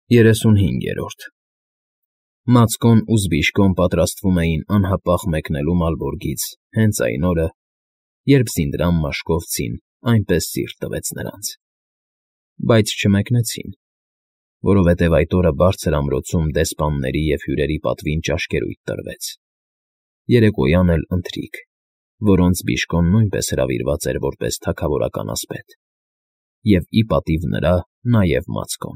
35-րդ Մացկոն ու Զբիշկոն պատրաստվում էին անհապաղ մեկնելու Մալբորգից հենց այն օրը, երբ Զինդրամ Մաշկովցին այնպես սիրտ տվեց նրանց, բայց չմեկնեցին, որովհետև այդ օրը բարձր ամրոցում դեսպանների և հյուրերի պատվին ճաշկերույթ տրվեց, երեկոյան էլ ընթրիք, որոնց Բիշկոն նույնպես հրավիրված էր որպես թագավորական ասպետ, և ի պատիվ նրա նաև Մացկոն։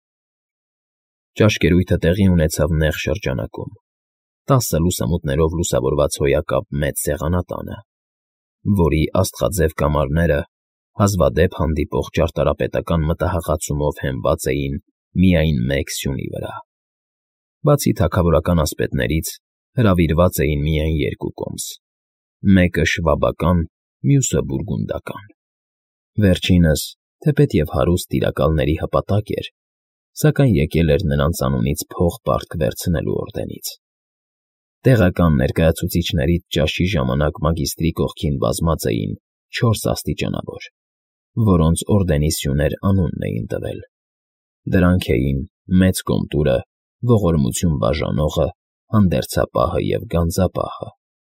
Ճաշկերույթը տեղի ունեցավ նեղ շրջանակում, 10 լուսամուտներով լուսավորված հոյակապ մեծ սեղանատանը, որի աստղաձև կամարները հազվադեպ հանդիպող ճարտարապետական մտահղացումով հենված էին միայն մեկ սյունի վրա։ Բացի թագավորական ասպետներից հրավիրված էին միայն երկու կոմս, մեկը շվաբական, մյուսը բուրգունդական։ Վերջինս, թեպետև հարուստ տիրակալների հպատակ էր, սակայն եկել էր նրանց անունից փող պարտք վերցնելու օրդենից։ Տեղական ներկայացուցիչներից ճաշի ժամանակ մագիստրի կողքին բազմած էին 4 աստիճանավոր, որոնց օրդենի սյուներ անունն էին տվել։ Դրանք էին Մեծ Կոմտուրը, Ողորմություն բաժանողը, Հանդերձապահը և Գանձապահը։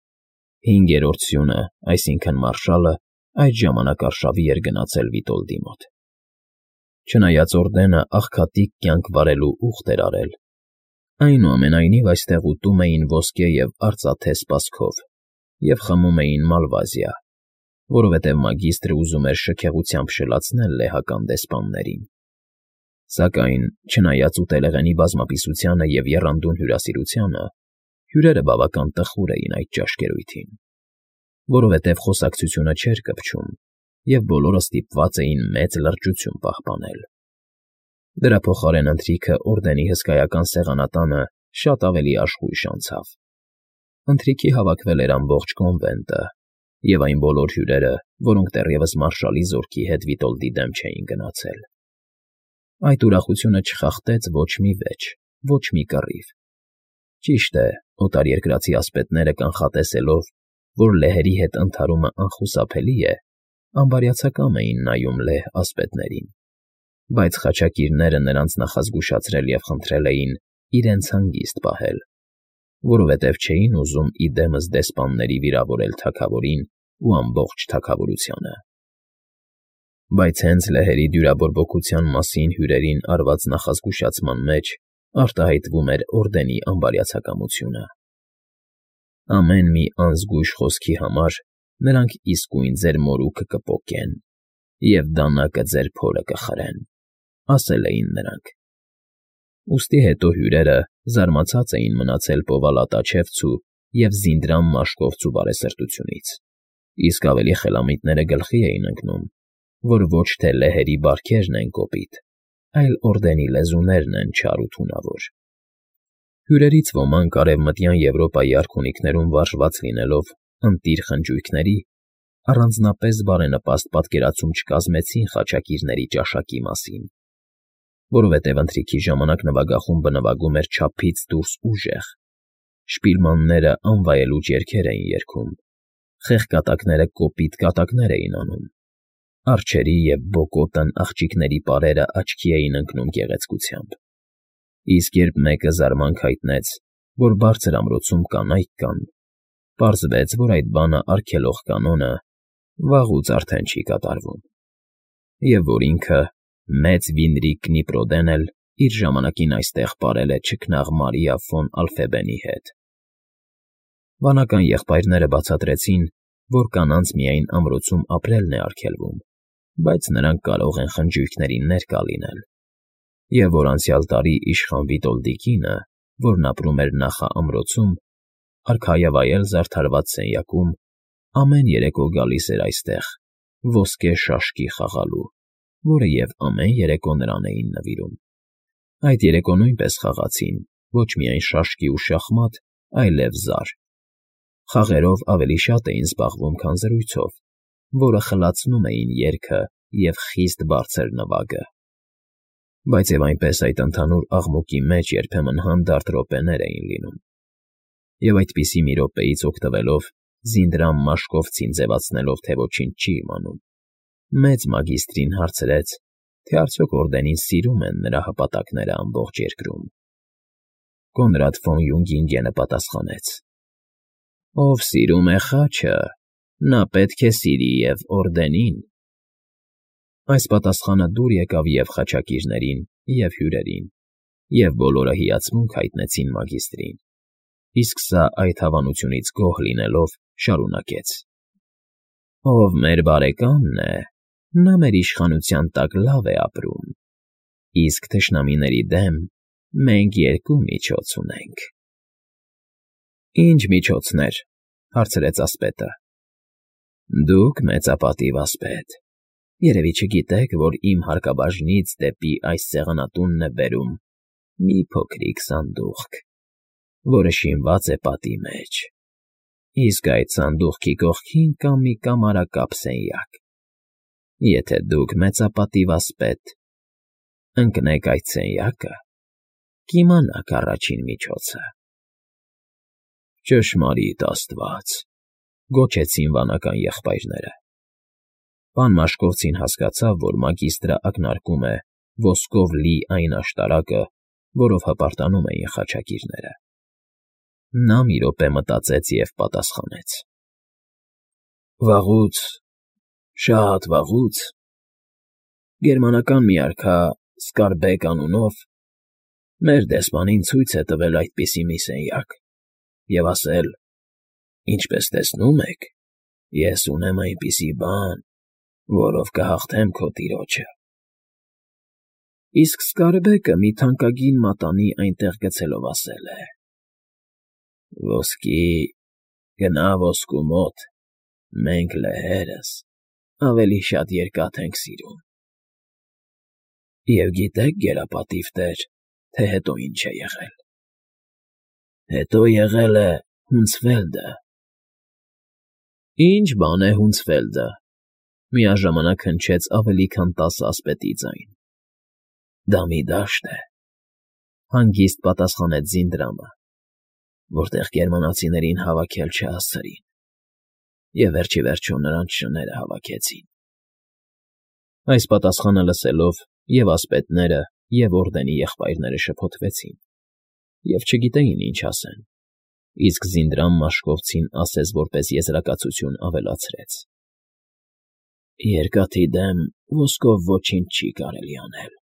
5-րդ սյունը, այսինքն մարշալը, այդ ժամանակ արշավի էր գնացել Վիտոլդի մոտ։ Չնայած օրդենը աղքատիկ կյանք վարելու ուխտ էր արել, այնուամենայնիվ այստեղ ուտում էին ոսկե և արծաթե սպասքով և խմում էին մալվազիա, որովհետև մագիստրը ուզում էր շքեղությամբ շլացնել լեհական դեսպաններին։ Սակայն, չնայած ուտելեղենի բազմապիսությանը և եռանդուն հյուրասիրությանը, հյուրերը բավական տխուր էին այդ ճաշկերույթին, որովհետև խոսակցությունը չէր կպչում, և բոլորը ստիպված էին մեծ լրջություն պահպանել։ Դրա փոխարեն ընթրիքը օրդենի հսկայական սեղանատանը շատ ավելի աշխույժ անցավ։ Ընթրիքի հավաքվել էր ամբողջ կոնվենտը և այն բոլոր հյուրերը, որոնք դեռևս մարշալի զորքի հետ Վիտոլդի դեմ չէին գնացել։ Այդ ուրախությունը չխախտեց ոչ մի վեճ, ոչ մի կռիվ։ Ճիշտ է, օտարերկրացի ասպետները կանխատեսելով, որ լեհերի հետ ընդհարումը անխուսափելի է, անբարյացակամ էին նայում լեհ ասպետներին, բայց խաչակիրները նրանց նախազգուշացրել և խնդրել էին իրենց հանգիստ պահել, որովհետև չէին ուզում ի դեմս դեսպանների վիրավորել թագավորին ու ամբողջ թագավորությանը։ Բայց հենց լեհերի դյուրաբորբոքության մասին հյուրերին արված նախազգուշացման մեջ արտահայտվում էր օրդենի անբարյացակամությունը։ Ամեն մի անզգույշ խոսքի համար նրանք իսկույն ձեր մորուքը կպոկեն և դանակը ձեր փորը կխրեն, ասել էին նրանք։ Ուստի հետո հյուրերը զարմացած էին մնացել Պովալատաչևցու և Զինդրամ Մաշկովցու բարեսրտությունից, իսկ ավելի խելամիտները գլխի էին ընկնում, որ ոչ թե լեհերի բարքերն են կոպիտ, այլ օրդենի լեզուներն են չար ու թունավոր։ Հյուրերից ոմանք Արևմտյան Եվրոպայի արքունիքներում վարժված լինելով ընտիր խնջույքների, առանձնապես բարենպաստ պատկերացում չկազմեցին խաչակիրների ճաշակի մասին, որովհետև ընթրիքի ժամանակ նվագախումբը նվագում էր չափից դուրս ուժեղ, շպիլմանները անվայելուչ երգեր էին երգում, խեղկատակները կոպիտ կատակներ էին անում, արջերի և բոկոտն աղջիկների պարերը աչքի էին ընկնում գեղեցկությամբ, իսկ երբ մեկը զարմանք հայտնեց, որ բարձր ամրոցում կանայք կան, պարզվեց, որ այդ բանը արգելող կանոնը վաղուց արդեն չի կատարվում, և որ ինքը մեծ Վինրիկ Կնիպրոդեն էլ իր ժամանակին այստեղ պարել է չքնաղ Մարիա ֆոն Ալֆեբենի հետ։ Վանական եղբայրները բացատրեցին, որ կանանց միայն ամրոցում ապրելն է արգելվում, բայց նրանք կարող են խնջույքներին ներկա լինել, և որ անցյալ տարի իշխան Վիտոլդի կինը, որն ապրում էր նախաամրոցում, արքայավայել զարդարված սենյակում, ամեն երեկո գալիս էր այստեղ ոսկե շաշկի խաղալու, որը և ամեն երեկո նրան էին նվիրում։ Այդ երեկո նույնպես խաղացին ոչ միայն շաշկի ու շախմատ, այլև զար։ Խաղերով ավելի շատ էին զբաղվում, քան զրույցով, որը խլացնում էին երգը և խիստ բարձր նվագը։ Բայց և այնպես այդ ընդհանուր աղմուկի մեջ երբեմն հանդարտ րոպեներ էին լինում։ Եվ այդպիսի մի րոպեից օգտվելով Զինդրամ Մաշկովցին ձևացնելով, թե ոչինչ չի իմանում, մեծ մագիստրին հարցրեց, թե արդյոք օրդենին սիրում են նրա հպատակները ամբողջ երկրում։ Կոնրադ ֆոն Յունգինգենը պատասխանեց. Ով սիրում է խաչը, նա պետք է սիրի և օրդենին։ Այս պատասխանը դուր եկավ և խաչակիրներին, և հյուրերին, և բոլորը հիացմունք հայտնեցին մագիստրին, իսկ սա այդ հավանությունից գոհ լինելով շարունակեց. Ով մեր բարեկամն է, նա մեր իշխանության տակ լավ է ապրում, իսկ թշնամիների դեմ մենք երկու միջոց ունենք։ Ինչ միջոցներ, հարցրեց ասպետը։ Դուք մեծապատիվ ասպետ, երևի չգիտեք, որ իմ հարկաբաժնից դեպի այս սեղանատունն է բերում մի փոքրիկ սանդուղք, որը շինված է պատի մեջ, իսկ այդ սանդուղքի կողքին կա մի կամարակապ սենյակ։ Եթե դուք մեծապատիվ ասպետ ընկնեք այդ սենյակը, կիմանաք առաջին միջոցը։ Ճշմարիտ Աստված, գոչեցին վանական եղբայրները։ Պան Մաշկովցին հասկացավ, որ մագիստրը ակնարկում է ոսկով լի այն աշտարակը, որով հպարտանում էին խաչակիրները։ Նա մի րոպե մտածեց և պատասխանեց. Վաղուց, շատ վաղուց, գերմանական մի արքա Սկարբեկ անունով մեր դեսպանին ցույց է տվել այդպիսի մի սենյակ և ասել. ինչպես տեսնում եք, ես ունեմ այնպիսի բան, որով կհաղթեմ քո տիրոջը։ Իսկ Սկարբեկը մի թանկագին մատանի այնտեղ գցելով ասել է. Ոսկի, գնա ոսկու մոտ, մենք լեհերս ավելի շատ երկաթ ենք սիրում։ Եվ գիտեք, գերապատիվ տեր, թե հետո ինչ է եղել։ Հետո եղել է Հունցվելդը։ Ինչ բան է Հունցվելդը, միաժամանակ հնչեց ավելի քան 10 ասպետի ձայն։ Դա մի դաշտ է, հանգիստ պատասխանեց Զինդրամը, որտեղ գերմանացիներին հավաքել չհասցրին, և վերջիվերջո նրանց շները հավաքեցին։ Այս պատասխանը լսելով և ասպետները, և օրդենի եղբայրները շփոթվեցին և չգիտեին ինչ ասեն, իսկ Զինդրամ Մաշկովցին ասես որպես եզրակացություն ավելացրեց. Երկաթի դեմ ոսկով ոչինչ չի կարելի անել։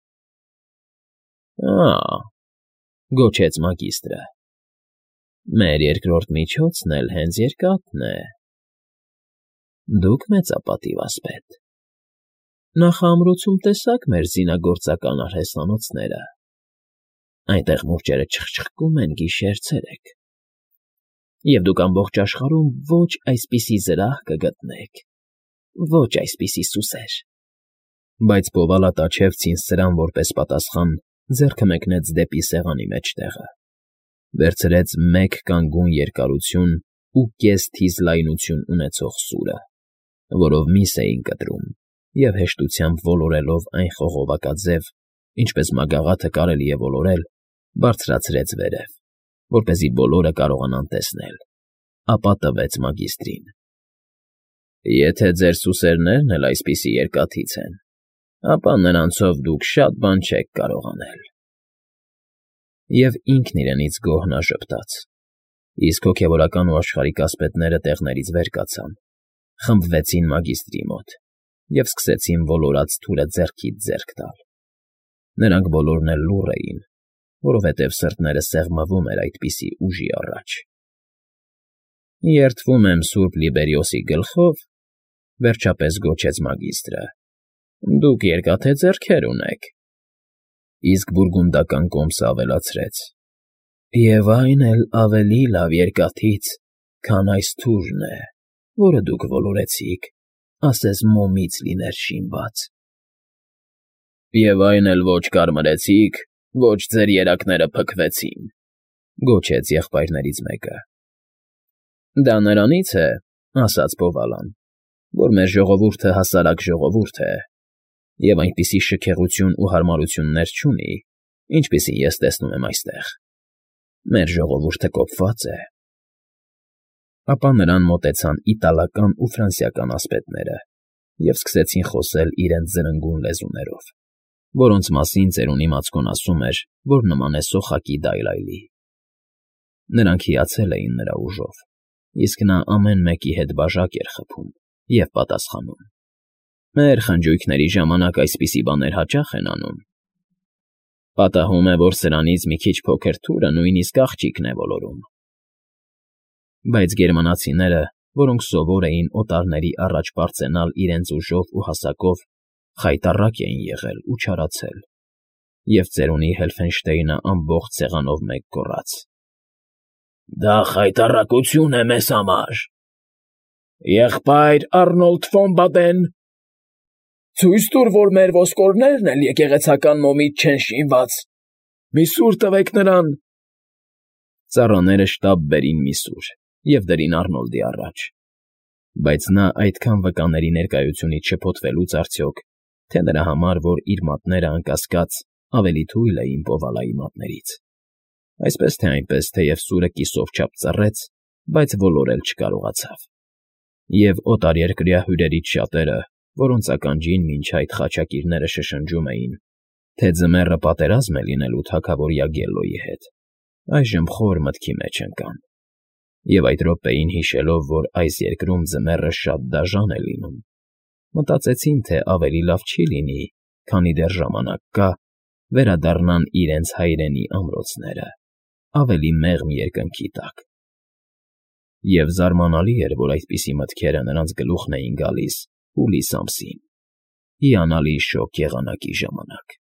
Գոչեց մագիստրը, մեր երկրորդ միջոցն էլ հենց երկաթն է։ Դուք մեծապատիվ ասպետ, նախաամրոցում տեսաք մեր զինագործական արհեստանոցները, այնտեղ մուրճերը չխչխկում են գիշեր֊ցերեկ, և դուք ամբողջ աշխարհում ոչ այսպիսի զրահ կգտնեք, ոչ այսպիսի սուսեր։ Բայց Պովալատաչևցին սրան որպես պատասխան ձեռքը մեկնեց դեպի սեղանի մեջտեղը, վերցրեց մեկ կանգուն երկարություն ու կես թիզ լայնություն ունեցող սուրը, որով միս էին կտրում, և հեշտությամբ ոլորելով այն խողովակաձև, ինչպես մագաղաթը կարելի է ոլորել, բարձրացրեց վերև, որպեսզի բոլորը կարողանան տեսնել, ապա տվեց մագիստրին։ Եթե ձեր սուսերներն էլ այսպիսի երկաթից են, ապա նրանցով դուք շատ բան չեք կարող անել։ Եվ ինքն իրենից գոհ նա ժպտաց, իսկ հոգևորական ու աշխարհիկ ասպետները տեղներից վեր կացան, խմբվեցին մագիստրի մոտ և սկսեցին ոլորած թուրը ձեռքից ձեռք տալ։ Նրանք բոլորն էլ լուռ էին, որովհետև սրտները սեղմվում էր այդպիսի ուժի առաջ։ Երդվում եմ սուրբ Լիբերիոսի գլխով, վերջապես գոչեց մագիստրը, դուք երկաթե ձեռքեր ունեք, իսկ բուրգունդական կոմսը ավելացրեց. և այն էլ ավելի լավ երկաթից, քան այս թուրն է, որը դուք ոլորեցիք, ասես մոմից լիներ շինված։ Եվ այն էլ ոչ կարմրեցիք, ոչ ձեր երակները փքվեցին, գոչեց եղբայրներից մեկը։ Դա նրանից է, ասաց Պովալան, որ մեր ժողովուրդը հասարակ ժողովուրդ է, և այնպիսի շքեղություն ու հարմարություններ չունի, ինչպիսին ես տեսնում եմ այստեղ։ Մեր ժողովուրդը կոփված է։ Ապա նրան մոտեցան իտալական ու ֆրանսիական ասպետները և սկսեցին խոսել իրենց զրնգուն լեզուներով։ որոնց մասին ծերունի Մացկոն ասում էր, որ նման է սոխակի դայլայլի։ Նրանք հիացել էին նրա ուժով, իսկ նա ամեն մեկի հետ բաժակ էր խփում և պատասխանում. «Մեր խնջույքների ժամանակ այսպիսի բաներ հաճախ են անում»։ Պատահում է, որ սրանից մի քիչ փոքր թուրը նույնիսկ աղջիկն է ոլորում։ Բայց գերմանացիները, որոնք սովոր էին օտարների առաջ պարծենալ իրենց ուժով ու հասակով, խայտառակ էին եղել ու չարացել, և ծերունի Հելֆենշտեյնը ամբողջ սեղանով մեկ գոռաց. «Դա խայտառակություն է մեզ համար… Եղբայր Արնոլդ ֆոն Բադեն, ցույց տուր, որ մեր ոսկորներն էլ եկեղեցական մոմից չեն շինված… Մի սուր տվեք նրան»։ Ծառաները շտապ բերին մի սուր և դրին Արնոլդի առաջ, բայց նա այդքան վկաների ներկայությունից շփոթվելուց արդյոք, թե նրա համար, որ իր մատները, անկասկած, ավելի թույլ էին Պովալայի մատներից, այսպես թե այնպես, թեև սուրը կիսով չափ ծռեց, բայց ոլորել չկարողացավ, և օտարերկրյա հյուրերից շատերը, որոնց ականջին մինչ այդ խաչակիրները շշնջում էին, թե ձմեռը պատերազմ է լինելու թագավոր Յագելլոյի հետ, այժմ խոր մտքի մեջ ընկան, և այդ րոպեին հիշելով, որ այս երկրում ձմեռը շատ դաժան է լինում, մտածեցին, թե ավելի լավ չի լինի, քանի դեռ ժամանակ կա, վերադառնան իրենց հայրենի ամրոցները, ավելի մեղմ երկնքի տակ։ Եվ զարմանալի էր, որ այդպիսի մտքերը նրանց գլուխն էին գալիս հուլիս ամսին, հիանալի շոգ եղանակի ժամանակ։